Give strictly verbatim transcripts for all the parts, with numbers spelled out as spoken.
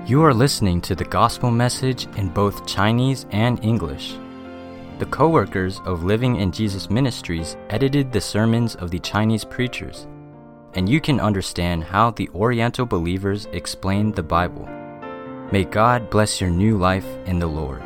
You are listening to the gospel message in both Chinese and English. The co-workers of Living in Jesus Ministries edited the sermons of the Chinese preachers, and you can understand how the Oriental believers explained the Bible. May God bless your new life in the Lord.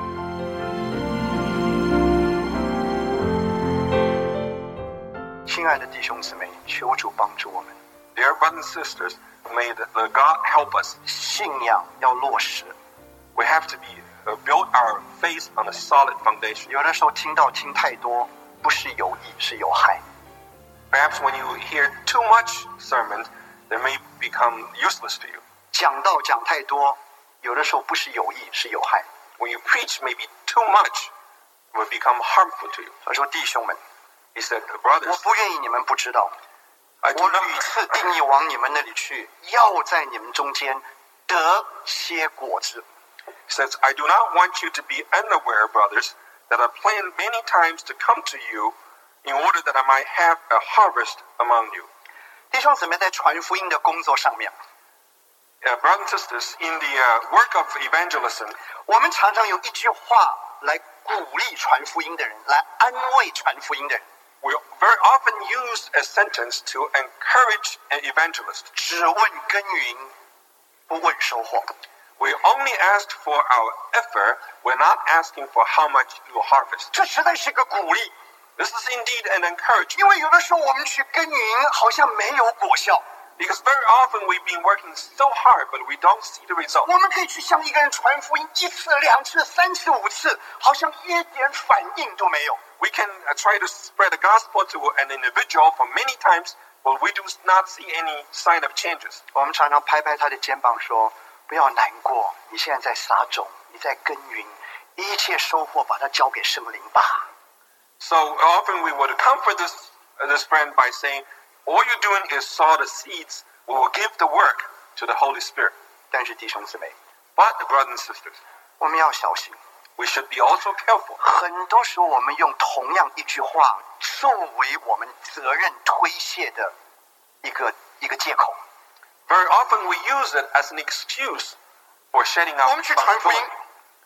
Dear brothers and sisters, may the, the God help us. 信仰要落实。 We have to be uh, build our faith on a solid foundation. 有的时候听到听太多，不是有益，是有害。 Perhaps when you hear too much sermons, they may become useless to you. 讲道讲太多，有的时候不是有益，是有害。 When you preach maybe too much, it will become harmful to you. 他说：“弟兄们， He said, 我 brothers, 不愿意你们不知道， I do 我 not, 屡次定义往你们那里去，要在你们中间得些果子。” he says, I do not want you to be unaware, brothers, that I planned many times to come to you in order that I might have a harvest among you. 弟兄姊妹，在传福音的工作上面， Uh, brothers and sisters, in the uh, work of evangelism, 我们常常有一句话来鼓励传福音的人，来安慰传福音的人。 we very often use a sentence to encourage an evangelist. 只问耕耘，不问收获。 We only asked for our effort. We're not asking for how much you will harvest. 这实在是个鼓励， This is indeed an encouragement 因为有的时候我们去耕耘，好像没有果效。 because very often we've been working so hard, but we don't see the result. 我们可以去向一个人传福音一次、两次、三次、五次，好像一点反应都没有。 We can uh, try to spread the gospel to an individual for many times, but we do not see any sign of changes. 我们常常拍拍他的肩膀说：“不要难过，你现在在撒种，你在耕耘，一切收获把它交给圣灵吧。” So often we would comfort this uh, this friend by saying, all you're doing is sow the seeds. We will give the work to the Holy Spirit. 但是弟兄姊妹， But, brothers and sisters, 我们要小心， we should be also careful. 很多时候我们用同样一句话作为我们责任推卸的一个一个借口。 Very often we use it as an excuse for shedding 我 our 们去传福音， responsibility.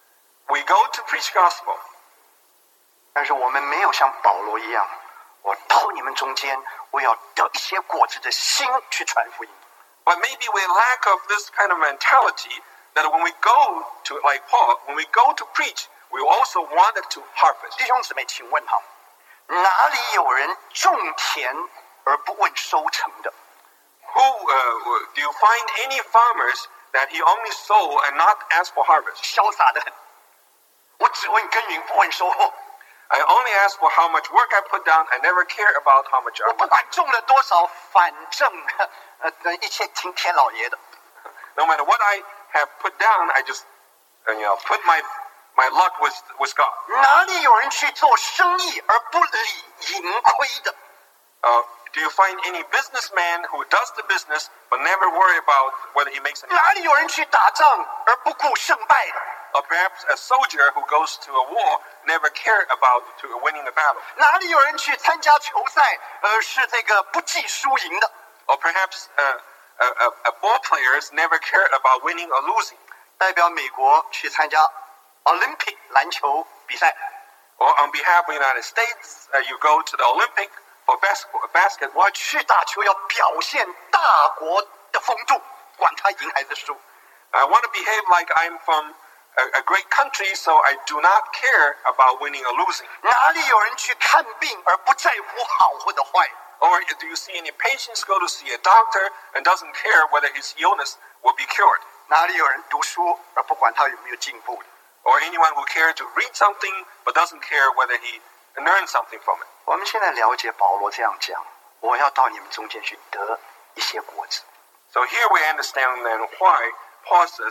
We go to preach gospel, 但是我们没有像保罗一样，我到你们中间，我要得一些果子的心去传福音。 but maybe we lack of this kind of mentality that when we go to, like Paul, when we go to preach, we also wanted to harvest. 弟兄姊妹，请问哈，哪里有人种田而不问收成的？ Who uh, do you find any farmers that he only sow and not ask for harvest? 潇洒的很，我只问耕耘，不问收获。 I only ask for how much work I put down. I never care about how much I 我不 put. 管种了多少，反正呃一切听天老爷的。 No matter what I have put down, I just uh, you know put my my luck with with God. 哪里有人去做生意而不理盈亏的？ Uh, do you find any businessman who does the business but never worry about whether he makes any? 哪里有人去打仗而不顾胜败的？ Or perhaps a soldier who goes to a war never care about to winning the battle. 哪里有人去参加球赛而是这个不计输赢的？ Or perhaps uh, uh, uh, uh, ball players never care about winning or losing. 代表美国去参加 Olympic 篮球比赛， Or on behalf of the United States, uh, you go to the Olympic for basketball. basketball. 我去打球要表现大国的风度，管他赢还是输。 I want to behave like I'm from a, a great country, so I do not care about winning or losing. 哪里有人去看病而不在乎好或者坏？ Or do you see any patients go to see a doctor and doesn't care whether his illness will be cured? 哪里有人读书而不管他有没有进步的？ Or anyone who cares to read something but doesn't care whether he learns something from it? 我们现在了解保罗这样讲，我要到你们中间去得一些果子。 So here we understand then why Paul says,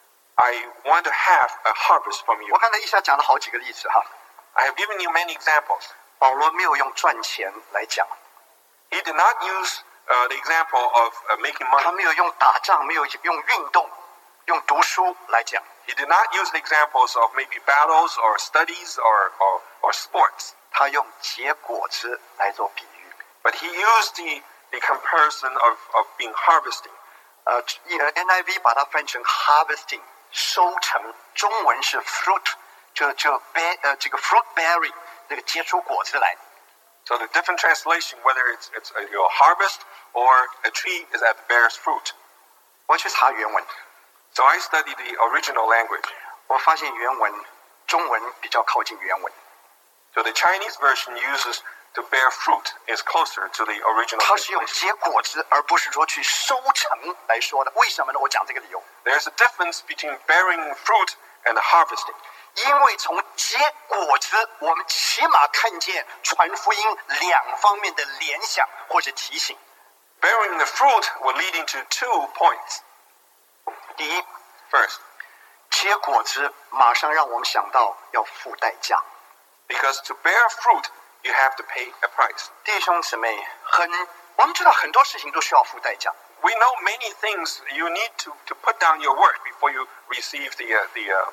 I want to have a harvest from you. 我刚才一下讲了好几个例子哈， I have given you many examples. 保罗没有用赚钱来讲， He did not use uh, the example of uh, making 他 money. 没有用打仗，没有用运动，用读书来讲。 He did not use the examples of maybe battles or studies or, or, or sports. 他用结果子来做比喻。 But he used the, the comparison of, of being harvesting. 呃 ，N I V 把它翻成 harvesting 收成，中文是 fruit， 就就 bear 呃这个 fruit bearing 那个结出果子来。 So the different translation, whether it's it's a you know, harvest or a tree, is that bears fruit. 我去查原文， So I studied the original language. 我发现原文中文比较靠近原文， So the Chinese version uses to bear fruit is closer to the original 它是用 translation. 结果子，而不是说去收成来说的。为什么呢？我讲这个理由， There's a difference between bearing fruit and harvesting. 因为从结果子，我们起码看见传福音两方面的联想或者提醒。 Bearing the fruit will lead into two points. 第一， First, 结果子马上让我们想到要付代价。 because to bear fruit, you have to pay a price. 弟兄姊妹，很我们知道很多事情都需要付代价。 We know many things you need to, to put down your work before you receive the uh, the uh,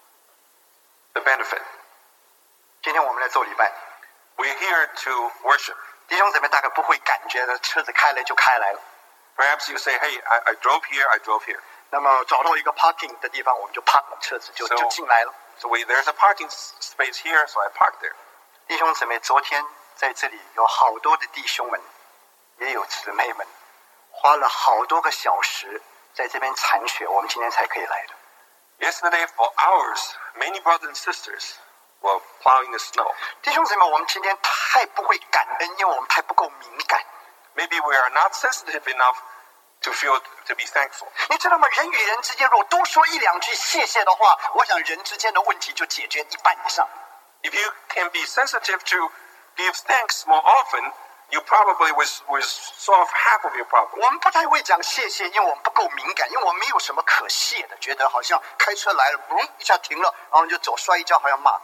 the benefit. 今天我们来做礼拜， We're here to worship. 弟兄姊妹大概不会感觉的，车子开来就开来了。 Perhaps you say, "Hey, I, I drove here. I drove here." 那么找到一个 parking 的地方，我们就 park 了车子就 So- 就进来了。 So we, there's a parking s- space here, so I parked there. 弟兄姊妹，昨天在这里有好多的弟兄们，也有姊妹们，花了好多个小时在这边铲雪，我们今天才可以来的。 Yesterday, for hours, many brothers and sisters were plowing the snow. 弟兄姊妹，我们今天太不会感恩，因为我们太不够敏感。 Maybe we are not sensitive enough to feel to be thankful. 你知道吗？人与人之间，如果多说一两句谢谢的话，我想人之间的问题就解决一半以上。 If you can be sensitive to give thanks more often, you probably will, will solve half of your problem. 我们不太会讲谢谢，因为我们不够敏感，因为我们没有什么可谢的，觉得好像开车来了，嘣一下停了，然后就走，摔一跤还要骂。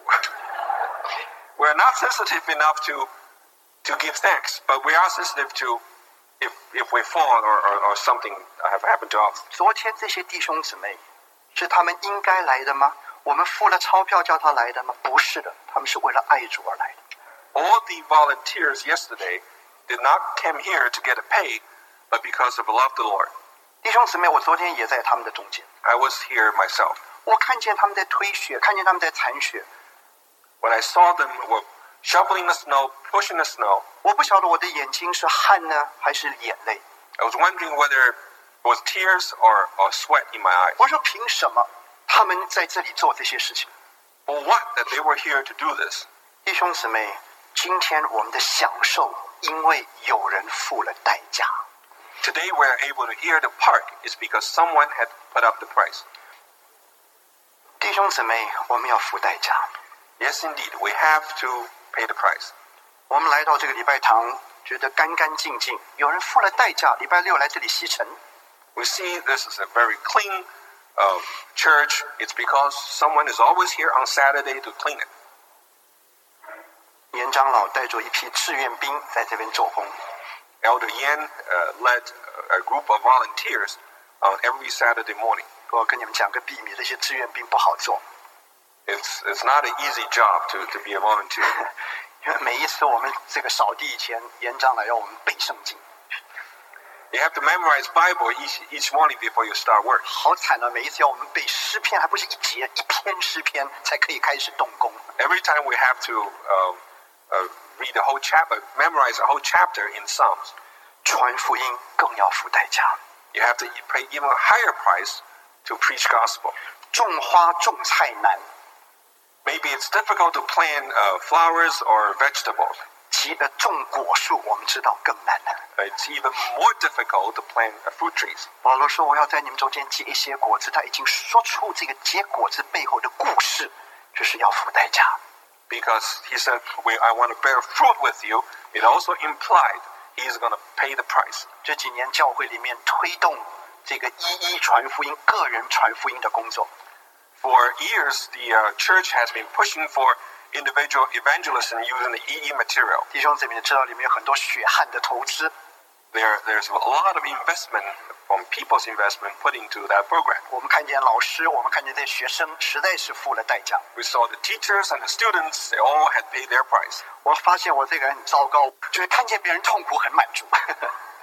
We're not sensitive enough to to give thanks, but we are sensitive to if if we fall or, or, or something have happened to us. 昨天这些弟兄姊妹是他们应该来的吗？我们付了钞票叫他来的吗？不是的，他们是为了爱主而来的。 All the volunteers yesterday did not come here to get a pay, but because of love the Lord. 弟兄姊妹，我昨天也在他们的中间， I was here myself. 我看见他们在推雪，看见他们在铲雪， When I saw them were shoveling the snow, pushing the snow, 我不晓得我的眼睛是汗呢，还是眼泪。 I was wondering whether it was tears or, or sweat in my eyes. 我说凭什么他们在这里做这些事情？ For what that they were here to do this? 弟兄姊妹，今天我们的享受，因为有人付了代价。 Today we are able to hear the park is because someone had put up the price. 弟兄姊妹，我们要付代价。 Yes, indeed, we have to pay the price. 我们来到这个礼拜堂，觉得干干净净，有人付了代价，礼拜六来这里吸尘。 We see this is a very clean uh, church. It's because someone is always here on Saturday to clean it. 严长老带着一批志愿兵在这边做工。 Elder Yan uh, led a group of volunteers on every Saturday morning. 我跟你们讲个秘密，这些志愿兵不好做， It's it's not an easy job to, to be a volunteer. 因为每一次我们这个扫地以前，严长老要我们背圣经， You have to memorize Bible each each morning before you start work. 好惨啊！每一次要我们背诗篇，还不是一节，一篇诗篇才可以开始动工。 Every time we have to uh, uh, read the whole chapter, memorize a whole chapter in Psalms. 传福音更要付代价， You have to pay even a higher price to preach gospel. 种花种菜难， Maybe it's difficult to plant uh, flowers or vegetables. 其呃种果树我们知道更难了。 It's even more difficult to plant uh, fruit trees. 保罗说：“我要在你们中间结一些果子。”他已经说出这个结果子背后的故事，就是要付代价。 Because he said, "We, I want to bear fruit with you." It also implied he's going to pay the price. 这几年教会里面推动这个一一传福音、个人传福音的工作， For years, the uh, church has been pushing for individual evangelism using the E E material. 弟兄姊妹知道里面有很多血汗的投资。 There, there's a lot of investment from people's investment put into that program. 我们看见老师，我们看见这些学生，实在是付了代价。 We saw the teachers and the students; they all had paid their price. 我发现我这个人很糟糕，就是看见别人痛苦很满足。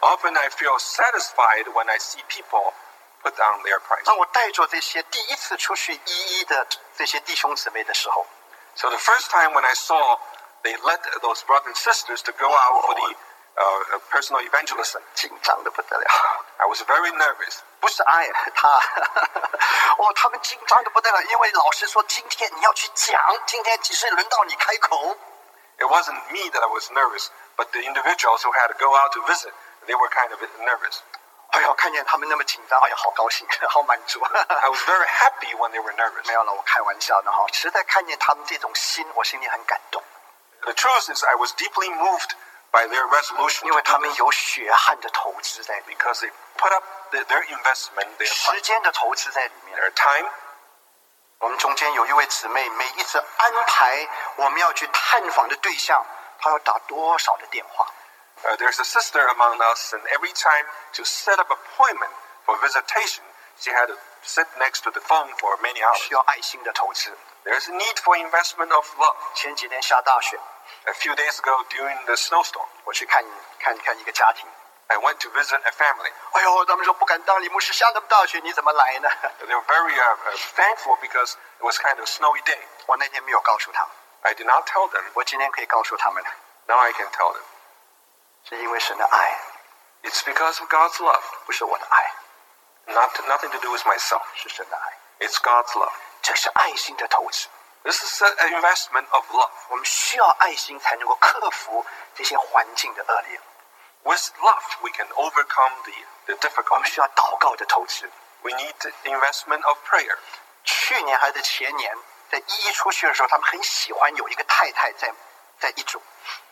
Often I feel satisfied when I see people put down their price. 当我带着这些第一次出去一一的这些弟兄姊妹的时候， So the first time when I saw they led those brothers and sisters to go out for the uh, personal evangelism, 紧张的不得了。 I was very nervous. 不是爱他，哇，他们紧张的不得了，因为老师说今天你要去讲，今天只是轮到你开口。 It wasn't me that I was nervous, but the individuals who had to go out to visit, they were kind of nervous. 哎呦，看见他们那么紧张，哎呀，好高兴，好满足。 I was very happy when they were nervous. 没有了，我开玩笑的哈，实在看见他们这种心，我心里很感动， The truth is I was deeply moved by their resolution 因为 to 他 do 们 this 有血汗的投资在里面， because they put up the, their investment, their, 时间的投资在里面。 their time. 我们中间有一位姊妹，每一次安排我们要去探访的对象，她要打多少的电话？ Uh, there's a sister among us, and every time to set up appointment for visitation, she had to sit next to the phone for many hours. 需要爱心的投资。 There's a need for investment of love. 前几天下大雪， A few days ago during the snowstorm, 我去看看看一个家庭， I went to visit a family. 哎呦，他们说不敢当李牧师，下那么大雪你怎么来呢？ They were very uh, uh, thankful because it was kind of a snowy day. 我那天没有告诉他们， I did not tell them. 我今天可以告诉他们了， Now I can tell them. 是因为神的爱， It's because of God's love. 不是我的爱， Not nothing to do with myself. 是神的爱， It's God's love. 这是爱心的投资。 This is an investment of love. 我们需要爱心才能够克服这些环境的恶劣， With love, we can overcome the, the 我们 difficulty. 需要祷告的投资。 We need the investment of prayer. 去年还是前年，在一一出去的时候，他们很喜欢有一个太太在在一组。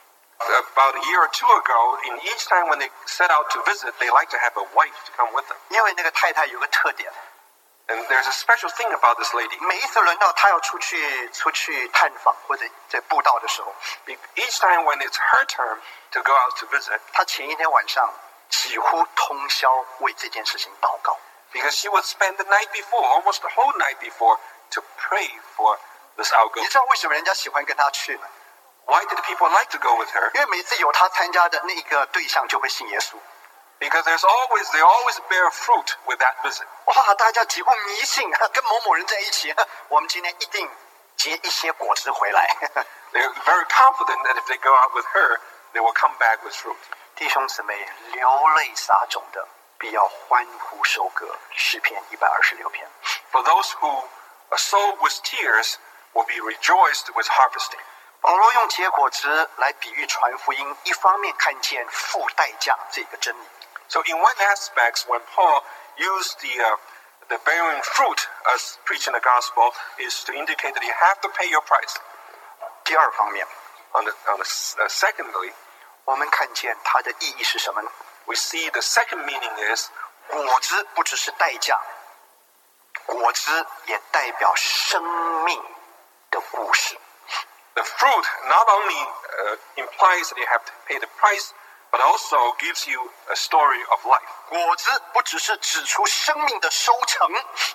About a year or two ago, in each time when they set out to visit, they like to have a wife to come with them. 因为那个太太有个特点， And there's a special thing about this lady. 每一次轮到她要出去出去探访或者在布道的时候， Each time when it's her turn to go out to visit, 她前一天晚上几乎通宵为这件事情祷告。 because she would spend the night before, almost the whole night before, to pray for this 你 outgoing. 知道为什么人家喜欢跟她去呢？ Why did people like to go with her? 因为每次有她参加的那个对象就会信耶稣。 Because there's always they always bear fruit with that visit. 哇，大家几乎迷信，跟某某人在一起，我们今天一定结一些果子回来。 They're very confident that if they go out with her, they will come back with fruit. 弟兄姊妹，流泪撒种的，必要欢呼收割。诗篇一百二十六篇。 For those who sow with tears will be rejoiced with harvesting. 保罗用结果子来比喻传福音，一方面看见付代价这个真理， So in one aspect, when Paul used the uh, the bearing fruit as preaching the gospel, is to indicate that you have to pay your price. 第二方面， On the, on the, uh, secondly, 我们看见它的意义是什么呢？ we see the second meaning is 果子不只是代价，果子也代表生命的故事。 the fruit not only uh, implies that you have to pay the price, but also gives you a story of life. 果子不只是指出生命的收成，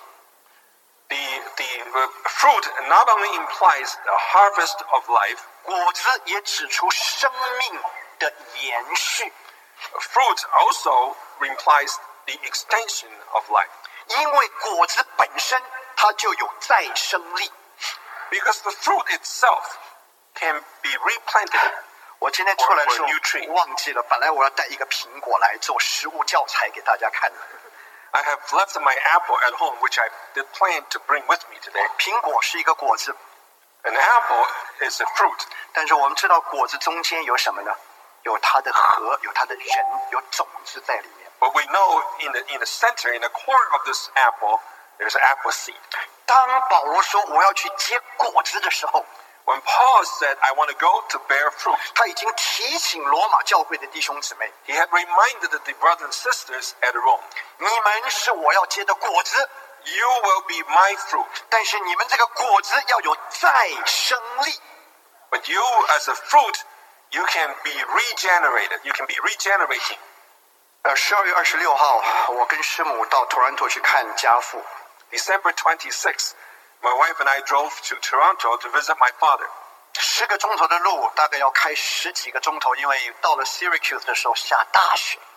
The, the uh, fruit not only implies the harvest of life, 果子也指出生命的延续。 fruit also implies the extension of life. 因为果子本身它就有再生力。 Because the fruit itself can be replanted. 我今天出来的时 Or- or new tree. 候忘记了，本来我要带一个苹果来做食物教材给大家看的。 I have left my apple at home, which I did plan to bring with me today. 苹果是一个果子， An apple is a fruit, 但是我们知道果子中间有什么呢？有它的核，有它的仁，有种子在里面。 but we know in the in the center, in the core of this apple, there's an apple seed. 当保罗说我要去结果子的时候， When Paul said, "I want to go to bear fruit," 他已经提醒罗马教会的弟兄姊妹， he had reminded the brothers and sisters at Rome, 你们是我要结的果子， "You will be my fruit, 但是你们这个果子要有再生力。 but you as a fruit, you can be regenerated. You can be regenerating." 呃，十二月二十六号，我跟师母到托兰托去看家父。 December twenty-sixth, my wife and I drove to Toronto to visit my father. 十个钟头的路，大概要开十几个钟头，因为到了 Syracuse 的时候下大雪。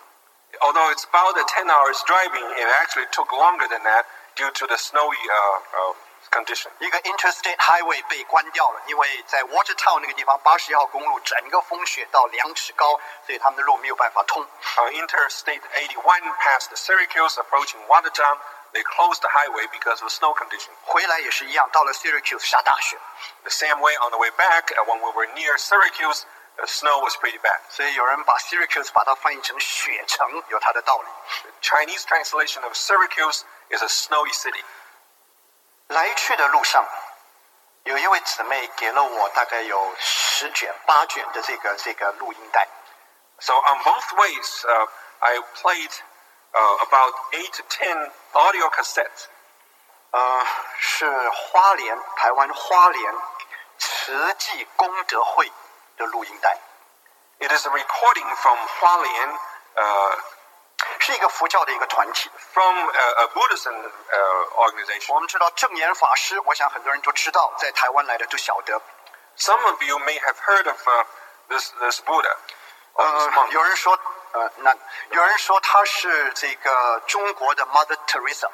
Although it's about a ten hours driving, it actually took longer than that due to the snowy uh, uh, condition. 一个 Interstate Highway 被关掉了，因为在 Watertown 那个地方，八十一号公路整个风雪到两尺高，所以他们的路没有办法通。 Uh, Interstate eighty-one past Syracuse, approaching Watertown, they closed the highway because of snow condition. 回来也是一样，到了 Syracuse 下大雪。 The same way on the way back, uh, when we were near Syracuse, the snow was pretty bad. 所以有人把 Syracuse 把它翻译成雪城，有它的道理。 The Chinese translation of Syracuse is a snowy city. 来去的路上，有一位姊妹给了我大概有十卷、八卷的这个这个录音带。 So on both ways, uh, I played uh, about eight to ten audio cassettes. 呃，是花莲台湾花莲慈济功德会的录音带。 It is a recording from Hualien, uh, 是一个佛教的一个团体。 from a, a Buddhist uh, organization. 我们知道正言法师，我想很多人都知道，在台湾来的都晓得。 Some of you may have heard of uh, this this Buddha. Or this 呃， monk. 有人说，呃，那有人说他是这个中国的 Mother Teresa。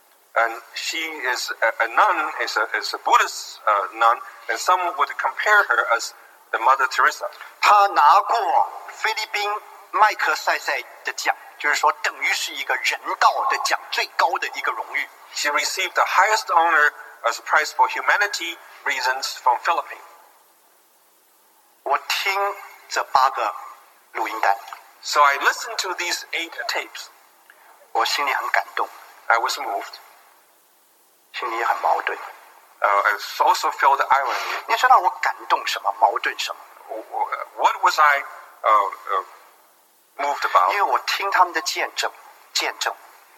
And she is a, a nun, is a, is a Buddhist uh, nun, and some would compare her as the Mother Teresa. 他拿过菲律宾麦克塞塞的奖，就是说等于是一个人道的奖，最高的一个荣誉。 She received the highest honor as a prize for humanity reasons from Philippines. 我听这八个录音带， So I listened to these eight tapes. 我心里很感动， I was moved. 心里也很矛盾。 Uh, I also felt the irony. 你知道我感动什么，矛盾什么？ What was I uh, uh, moved 因 about? 为我听他们的见证，见证，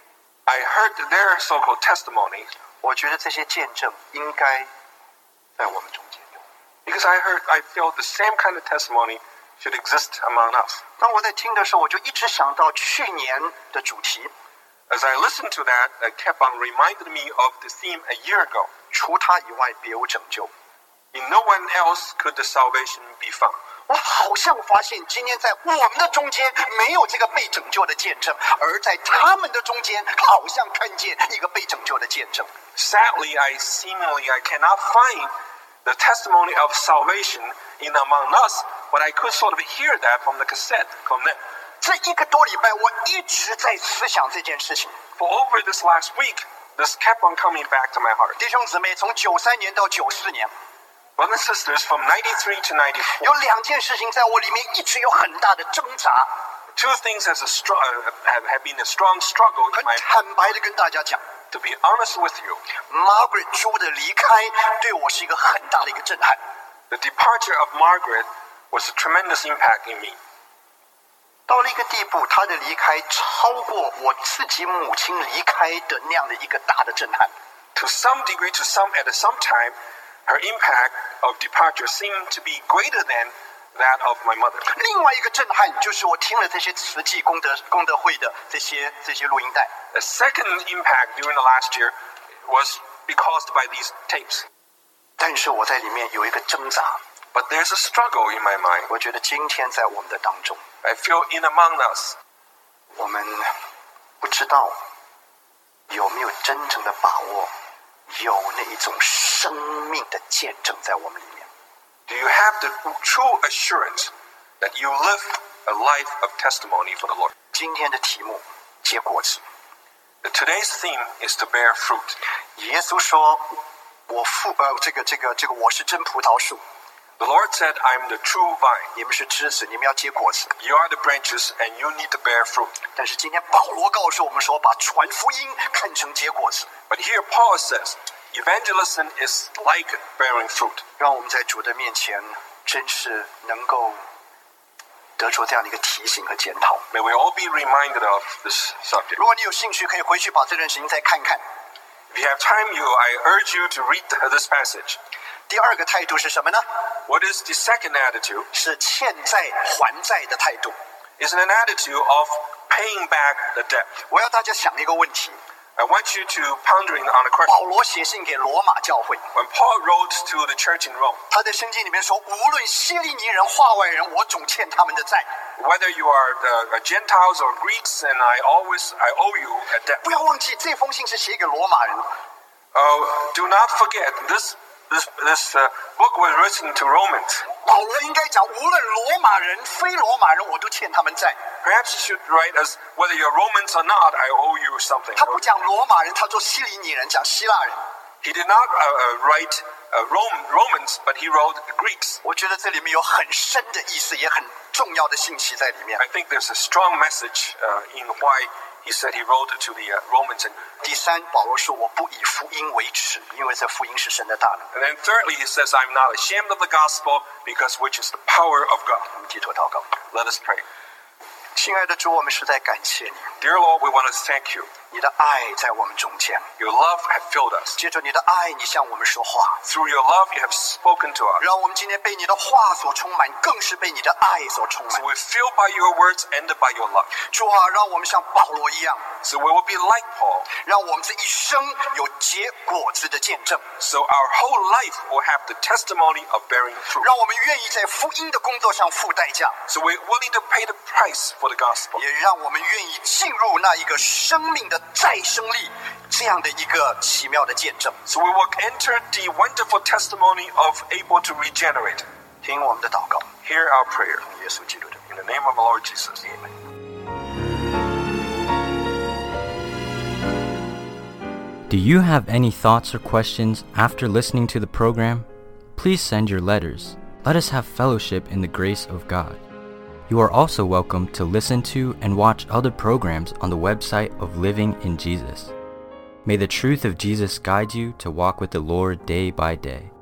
I heard their so-called testimonies 我觉得这些见证应该在我们中间。 because I heard, I felt the same kind of testimony should exist among us. 当我在听的时候，我就一直想到去年的主题， As I listened to that, it kept on reminding me of the theme a year ago. 除他以外别无拯救。 In no one else could the salvation be found. 我好像发现今天在我们的中间没有这个被拯救的见证，而在他们的中间好像看见一个被拯救的见证。 Sadly, I seemingly I cannot find the testimony of salvation in among us, but I could sort of hear that from the cassette from them. 这一个多礼拜，我一直在思想这件事情。 For over this last week, this kept on coming back to my heart. 弟兄姊妹，从九三年到九四年， Brothers and sisters, from ninety-three to 有 ninety-four, 两件事情在我里面一直有很大的挣扎。 two things has a str- uh, have, have been a strong struggle in 很 my 坦白的跟大家讲 to be honest with you. ，Margaret 朱的离开对我是一个很大的一个震撼。 The departure of Margaret was a tremendous impact in me. 到了一个地步，她的离开超过我自己母亲离开的那样的一个大的震撼。 To some degree, to some at some time, her impact of departure seemed to be greater than that of my mother. 另外一个震撼就是我听了这些慈济功德功德会的这些这些录音带， The second impact during the last year was caused by these tapes. 但是我在里面有一个挣扎。 But there's a struggle in my mind. 我觉得今天在我们的当中， I feel in among us, 我们不知道有没有真正的把握，有那一种生命的见证在我们里面。 do you have the true assurance that you live a life of testimony for the Lord? 今天的题目结果子。 Today's theme is to bear fruit. 耶稣说：“我父呃，这个这个这个，我是真葡萄树， The Lord said, I'm the true vine. 你们是枝子，你们要结果子。 You are the branches and you need to bear fruit. ” 但是今天保罗告诉我们说，把传福音看成结果子， But here Paul says, evangelism is like bearing fruit. 让我们在主的面前真是能够得出这样的一个提醒和检讨。 May we all be reminded of this subject. 如果你有兴趣，可以回去把这段事情再看看。 If you have time, you, I urge you to read this passage. 第二个态度是什么呢？ What is the second attitude? 是欠债还债的态度。 It's an attitude of paying back the debt. 我要大家想一个问题： I want you to pondering on a question. 保罗写信给罗马教会， When Paul wrote to the church in Rome, 他在圣经里面说，无论希利尼人、化外人，我总欠他们的债。 whether you are the Gentiles or Greeks, and I always I owe you a debt. 不要忘记，这封信是写给罗马人。 Oh, do not forget this. This this uh, book was written to Romans. 保罗应该讲，无论罗马人、非罗马人，我都欠他们债。 Perhaps you should write as whether you're Romans or not, I owe you something. 他不讲罗马人，他说希利尼人，讲希腊人。 He did not uh, uh, write uh, Rome, Romans, but he wrote Greeks. 我觉得这里面有很深的意思，也很重要的信息在里面。 I think there's a strong message uh, in why he said he wrote to the uh, Romans. And, 第三，保罗说：“我不以福音为耻，因为这福音是神的大能。 and then thirdly, he says, I'm not ashamed of the gospel because which is the power of God. ” 我们低头祷告。 Let us pray. 亲爱的主，我们实在感谢你， Dear Lord, we want to thank you. 你的爱在我们中间。 Your love has filled us. 借着你的爱，你向我们说话， Through your love, you have spoken to us. 让我们今天被你的话所充满，更是被你的爱所充 So 满。 we're filled by your words and by your love. 主啊，让我们像保罗一样， So we will be like Paul. 让我们这一生有结果子的见证， So our whole life will have the testimony of bearing fruit. 让我们愿意在福音的工作上付代价， So we're willing to pay the price for the gospel. 也让我们愿意进入那一个生命的再生力这样的一个奇妙的见证。 So we will enter the wonderful testimony of able to regenerate. 听我们的祷告， Hear our prayer. 耶稣基督的名。 In the name of the Lord Jesus. Do you have any thoughts or questions after listening to the program? Please send your letters. Let us have fellowship in the grace of God. You are also welcome to listen to and watch other programs on the website of Living in Jesus. May the truth of Jesus guide you to walk with the Lord day by day.